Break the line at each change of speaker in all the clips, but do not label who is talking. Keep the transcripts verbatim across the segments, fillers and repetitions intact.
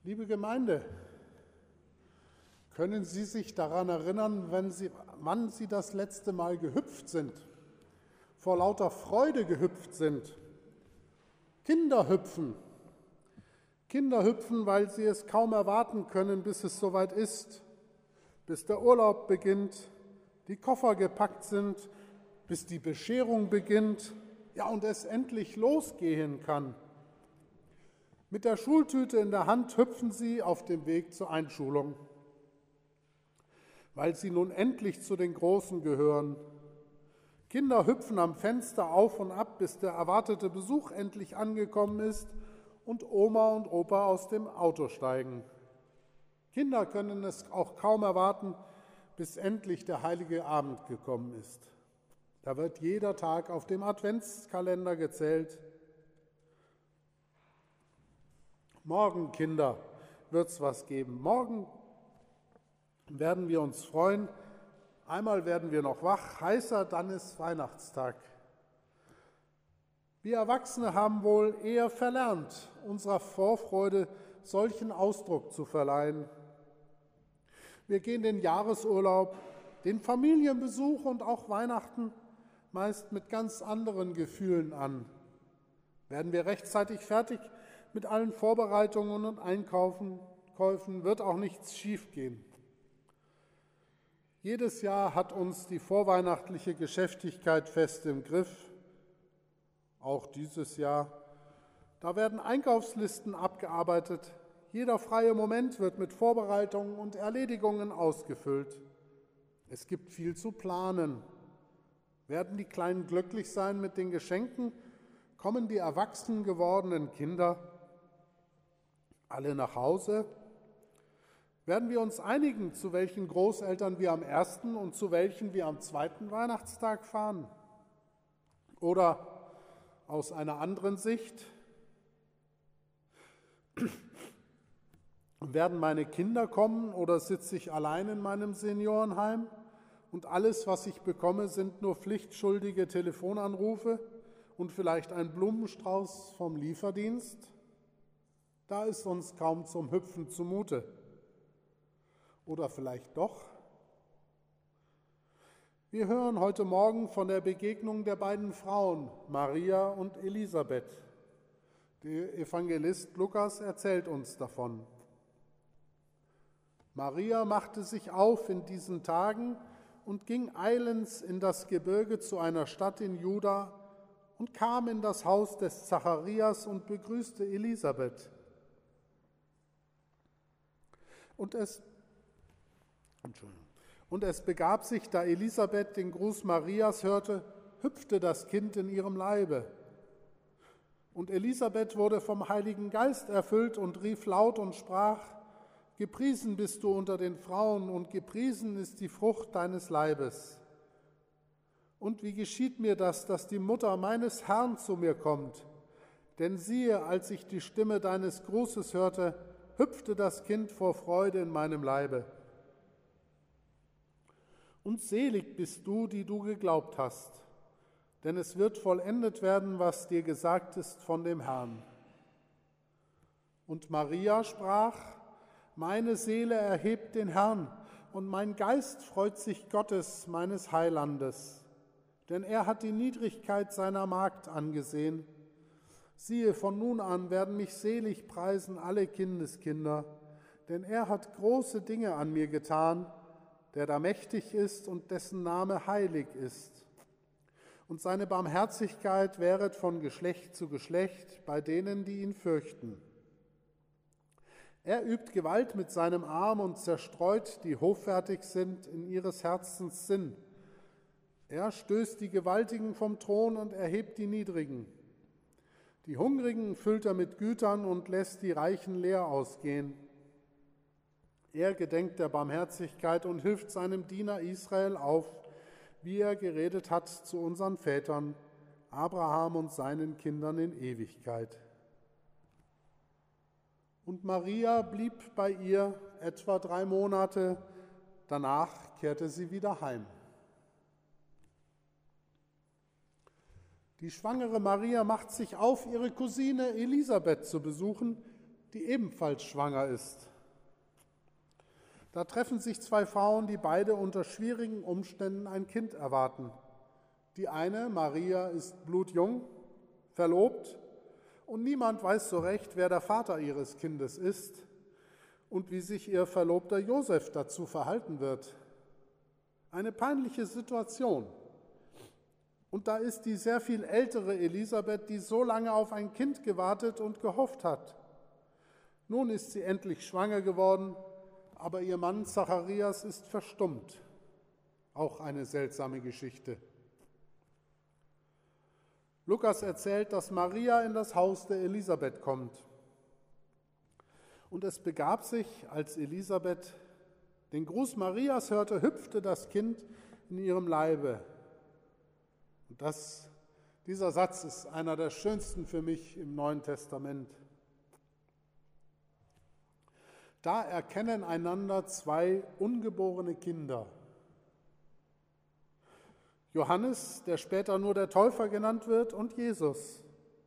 Liebe Gemeinde, können Sie sich daran erinnern, wenn Sie, wann Sie das letzte Mal gehüpft sind, vor lauter Freude gehüpft sind? Kinder hüpfen. Kinder hüpfen, weil sie es kaum erwarten können, bis es soweit ist, bis der Urlaub beginnt, die Koffer gepackt sind, bis die Bescherung beginnt, ja, und es endlich losgehen kann. Mit der Schultüte in der Hand hüpfen sie auf dem Weg zur Einschulung, weil sie nun endlich zu den Großen gehören. Kinder hüpfen am Fenster auf und ab, bis der erwartete Besuch endlich angekommen ist und Oma und Opa aus dem Auto steigen. Kinder können es auch kaum erwarten, bis endlich der heilige Abend gekommen ist. Da wird jeder Tag auf dem Adventskalender gezählt. Morgen, Kinder, wird es was geben. Morgen werden wir uns freuen. Einmal werden wir noch wach, heißer, dann ist Weihnachtstag. Wir Erwachsene haben wohl eher verlernt, unserer Vorfreude solchen Ausdruck zu verleihen. Wir gehen den Jahresurlaub, den Familienbesuch und auch Weihnachten meist mit ganz anderen Gefühlen an. Werden wir rechtzeitig fertig mit allen Vorbereitungen und Einkaufen, Käufen, wird auch nichts schiefgehen. Jedes Jahr hat uns die vorweihnachtliche Geschäftigkeit fest im Griff, auch dieses Jahr. Da werden Einkaufslisten abgearbeitet, jeder freie Moment wird mit Vorbereitungen und Erledigungen ausgefüllt. Es gibt viel zu planen. Werden die Kleinen glücklich sein mit den Geschenken? Kommen die erwachsen gewordenen Kinder alle nach Hause? Werden wir uns einigen, zu welchen Großeltern wir am ersten und zu welchen wir am zweiten Weihnachtstag fahren? Oder aus einer anderen Sicht, werden meine Kinder kommen oder sitze ich allein in meinem Seniorenheim und alles, was ich bekomme, sind nur pflichtschuldige Telefonanrufe und vielleicht ein Blumenstrauß vom Lieferdienst? Da ist uns kaum zum Hüpfen zumute. Oder vielleicht doch? Wir hören heute Morgen von der Begegnung der beiden Frauen, Maria und Elisabeth. Der Evangelist Lukas erzählt uns davon. Maria machte sich auf in diesen Tagen und ging eilends in das Gebirge zu einer Stadt in Juda und kam in das Haus des Zacharias und begrüßte Elisabeth. Und es, Entschuldigung, und es begab sich, da Elisabeth den Gruß Marias hörte, hüpfte das Kind in ihrem Leibe. Und Elisabeth wurde vom Heiligen Geist erfüllt und rief laut und sprach: Gepriesen bist du unter den Frauen und gepriesen ist die Frucht deines Leibes. Und wie geschieht mir das, dass die Mutter meines Herrn zu mir kommt? Denn siehe, als ich die Stimme deines Grußes hörte, hüpfte das Kind vor Freude in meinem Leibe. Und selig bist du, die du geglaubt hast, denn es wird vollendet werden, was dir gesagt ist von dem Herrn. Und Maria sprach: Meine Seele erhebt den Herrn, und mein Geist freut sich Gottes, meines Heilandes. Denn er hat die Niedrigkeit seiner Magd angesehen. Siehe, von nun an werden mich selig preisen alle Kindeskinder, denn er hat große Dinge an mir getan, der da mächtig ist und dessen Name heilig ist. Und seine Barmherzigkeit währet von Geschlecht zu Geschlecht bei denen, die ihn fürchten. Er übt Gewalt mit seinem Arm und zerstreut, die hoffärtig sind in ihres Herzens Sinn. Er stößt die Gewaltigen vom Thron und erhebt die Niedrigen. Die Hungrigen füllt er mit Gütern und lässt die Reichen leer ausgehen. Er gedenkt der Barmherzigkeit und hilft seinem Diener Israel auf, wie er geredet hat zu unseren Vätern, Abraham und seinen Kindern in Ewigkeit. Und Maria blieb bei ihr etwa drei Monate, danach kehrte sie wieder heim. Die schwangere Maria macht sich auf, ihre Cousine Elisabeth zu besuchen, die ebenfalls schwanger ist. Da treffen sich zwei Frauen, die beide unter schwierigen Umständen ein Kind erwarten. Die eine, Maria, ist blutjung, verlobt, und niemand weiß so recht, wer der Vater ihres Kindes ist und wie sich ihr Verlobter Josef dazu verhalten wird. Eine peinliche Situation. Und da ist die sehr viel ältere Elisabeth, die so lange auf ein Kind gewartet und gehofft hat. Nun ist sie endlich schwanger geworden, aber ihr Mann Zacharias ist verstummt. Auch eine seltsame Geschichte. Lukas erzählt, dass Maria in das Haus der Elisabeth kommt. Und es begab sich, als Elisabeth den Gruß Marias hörte, hüpfte das Kind in ihrem Leibe. Und das, dieser Satz ist einer der schönsten für mich im Neuen Testament. Da erkennen einander zwei ungeborene Kinder. Johannes, der später nur der Täufer genannt wird, und Jesus.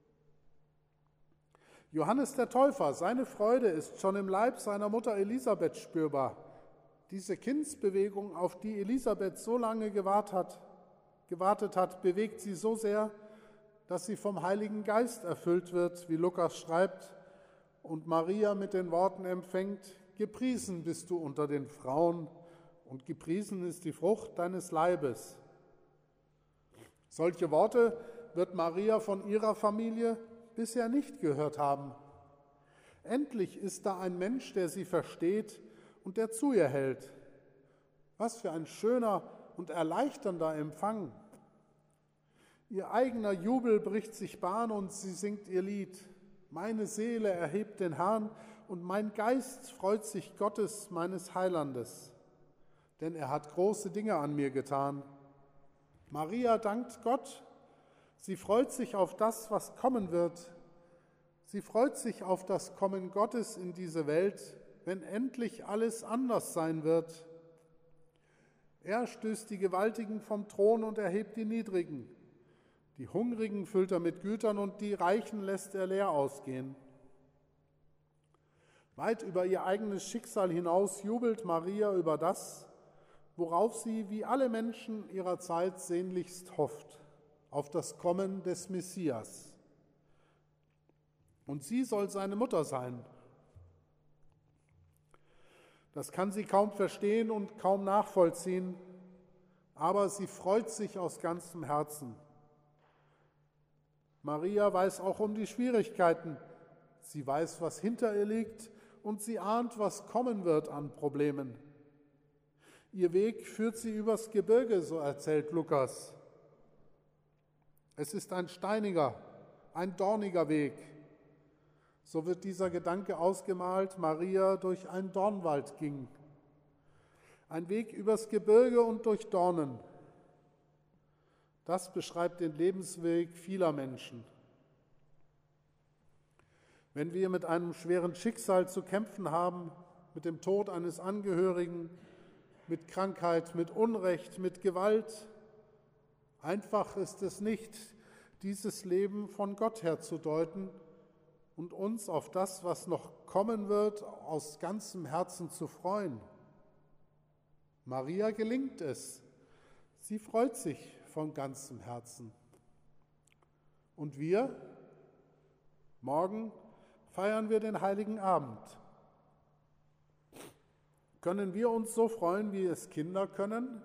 Johannes der Täufer, seine Freude ist schon im Leib seiner Mutter Elisabeth spürbar. Diese Kindsbewegung, auf die Elisabeth so lange gewartet hat, gewartet hat, bewegt sie so sehr, dass sie vom Heiligen Geist erfüllt wird, wie Lukas schreibt, und Maria mit den Worten empfängt: Gepriesen bist du unter den Frauen und gepriesen ist die Frucht deines Leibes. Solche Worte wird Maria von ihrer Familie bisher nicht gehört haben. Endlich ist da ein Mensch, der sie versteht und der zu ihr hält. Was für ein schöner und erleichternder Empfang. Ihr eigener Jubel bricht sich Bahn und sie singt ihr Lied. Meine Seele erhebt den Herrn und mein Geist freut sich Gottes, meines Heilandes. Denn er hat große Dinge an mir getan. Maria dankt Gott, sie freut sich auf das, was kommen wird. Sie freut sich auf das Kommen Gottes in diese Welt, wenn endlich alles anders sein wird. Er stößt die Gewaltigen vom Thron und erhebt die Niedrigen. Die Hungrigen füllt er mit Gütern und die Reichen lässt er leer ausgehen. Weit über ihr eigenes Schicksal hinaus jubelt Maria über das, worauf sie wie alle Menschen ihrer Zeit sehnlichst hofft, auf das Kommen des Messias. Und sie soll seine Mutter sein. Das kann sie kaum verstehen und kaum nachvollziehen, aber sie freut sich aus ganzem Herzen. Maria weiß auch um die Schwierigkeiten. Sie weiß, was hinter ihr liegt, und sie ahnt, was kommen wird an Problemen. Ihr Weg führt sie übers Gebirge, so erzählt Lukas. Es ist ein steiniger, ein dorniger Weg. So wird dieser Gedanke ausgemalt: Maria durch einen Dornwald ging. Ein Weg übers Gebirge und durch Dornen. Das beschreibt den Lebensweg vieler Menschen. Wenn wir mit einem schweren Schicksal zu kämpfen haben, mit dem Tod eines Angehörigen, mit Krankheit, mit Unrecht, mit Gewalt, einfach ist es nicht, dieses Leben von Gott her zu deuten und uns auf das, was noch kommen wird, aus ganzem Herzen zu freuen. Maria gelingt es. Sie freut sich von ganzem Herzen. Und wir? Morgen feiern wir den Heiligen Abend. Können wir uns so freuen, wie es Kinder können?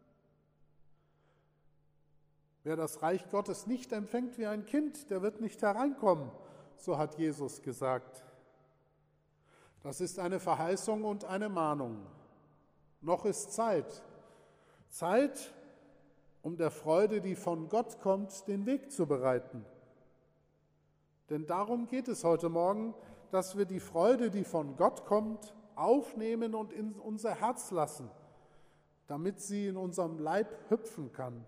Wer das Reich Gottes nicht empfängt wie ein Kind, der wird nicht hereinkommen, so hat Jesus gesagt. Das ist eine Verheißung und eine Mahnung. Noch ist Zeit. Zeit, um der Freude, die von Gott kommt, den Weg zu bereiten. Denn darum geht es heute Morgen, dass wir die Freude, die von Gott kommt, aufnehmen und in unser Herz lassen, damit sie in unserem Leib hüpfen kann.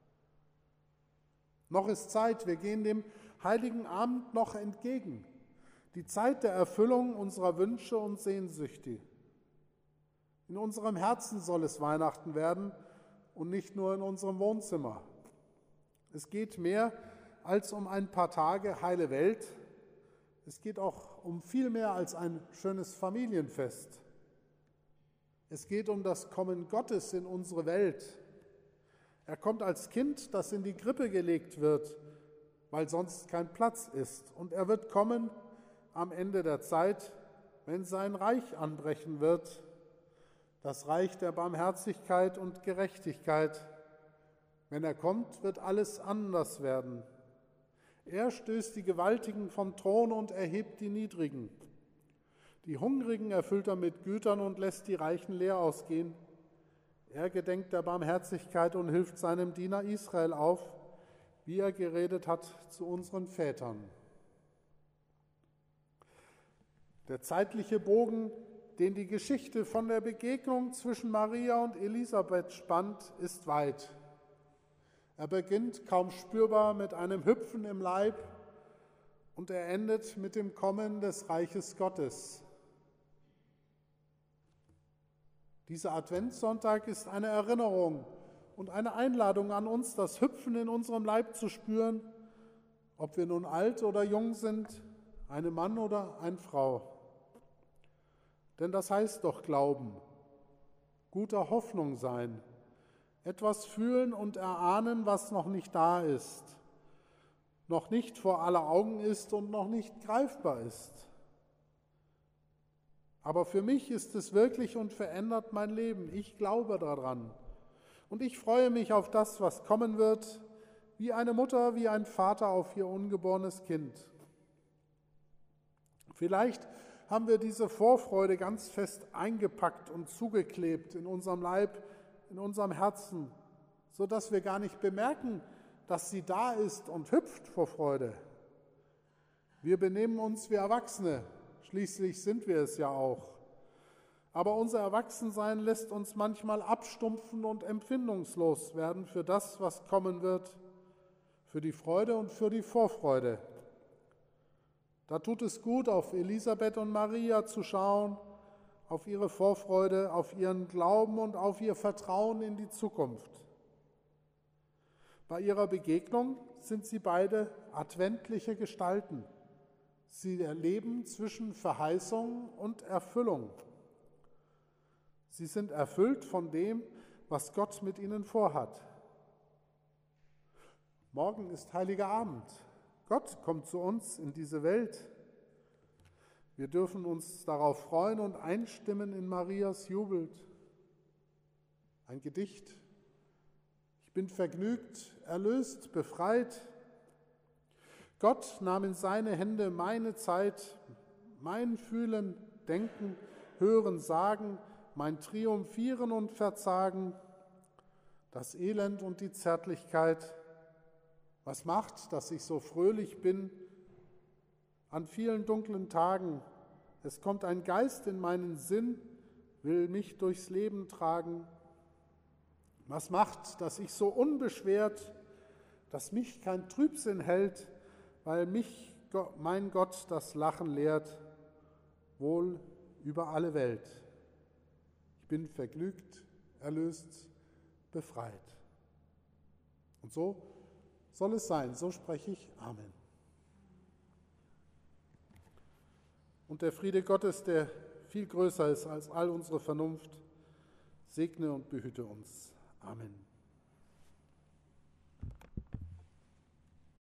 Noch ist Zeit, wir gehen dem Heiligen Abend noch entgegen. Die Zeit der Erfüllung unserer Wünsche und Sehnsüchte. In unserem Herzen soll es Weihnachten werden und nicht nur in unserem Wohnzimmer. Es geht mehr als um ein paar Tage heile Welt. Es geht auch um viel mehr als ein schönes Familienfest. Es geht um das Kommen Gottes in unsere Welt. Er kommt als Kind, das in die Krippe gelegt wird, weil sonst kein Platz ist. Und er wird kommen am Ende der Zeit, wenn sein Reich anbrechen wird, das Reich der Barmherzigkeit und Gerechtigkeit. Wenn er kommt, wird alles anders werden. Er stößt die Gewaltigen vom Thron und erhebt die Niedrigen. Die Hungrigen erfüllt er mit Gütern und lässt die Reichen leer ausgehen. Er gedenkt der Barmherzigkeit und hilft seinem Diener Israel auf, wie er geredet hat zu unseren Vätern. Der zeitliche Bogen, den die Geschichte von der Begegnung zwischen Maria und Elisabeth spannt, ist weit. Er beginnt kaum spürbar mit einem Hüpfen im Leib und er endet mit dem Kommen des Reiches Gottes. Dieser Adventssonntag ist eine Erinnerung und eine Einladung an uns, das Hüpfen in unserem Leib zu spüren, ob wir nun alt oder jung sind, ein Mann oder eine Frau. Denn das heißt doch Glauben, guter Hoffnung sein, etwas fühlen und erahnen, was noch nicht da ist, noch nicht vor aller Augen ist und noch nicht greifbar ist. Aber für mich ist es wirklich und verändert mein Leben. Ich glaube daran. Und ich freue mich auf das, was kommen wird, wie eine Mutter, wie ein Vater auf ihr ungeborenes Kind. Vielleicht haben wir diese Vorfreude ganz fest eingepackt und zugeklebt in unserem Leib, in unserem Herzen, sodass wir gar nicht bemerken, dass sie da ist und hüpft vor Freude. Wir benehmen uns wie Erwachsene, schließlich sind wir es ja auch. Aber unser Erwachsensein lässt uns manchmal abstumpfen und empfindungslos werden für das, was kommen wird, für die Freude und für die Vorfreude. Da tut es gut, auf Elisabeth und Maria zu schauen, auf ihre Vorfreude, auf ihren Glauben und auf ihr Vertrauen in die Zukunft. Bei ihrer Begegnung sind sie beide adventliche Gestalten. Sie erleben zwischen Verheißung und Erfüllung. Sie sind erfüllt von dem, was Gott mit ihnen vorhat. Morgen ist Heiliger Abend. Gott kommt zu uns in diese Welt. Wir dürfen uns darauf freuen und einstimmen in Marias Jubel. Ein Gedicht. Ich bin vergnügt, erlöst, befreit. Gott nahm in seine Hände meine Zeit, mein Fühlen, Denken, Hören, Sagen, mein Triumphieren und Verzagen, das Elend und die Zärtlichkeit. Was macht, dass ich so fröhlich bin an vielen dunklen Tagen? Es kommt ein Geist in meinen Sinn, will mich durchs Leben tragen. Was macht, dass ich so unbeschwert, dass mich kein Trübsinn hält, weil mich mein Gott das Lachen lehrt, wohl über alle Welt. Ich bin vergnügt, erlöst, befreit. Und so soll es sein, so spreche ich. Amen. Und der Friede Gottes, der viel größer ist als all unsere Vernunft, segne und behüte uns. Amen.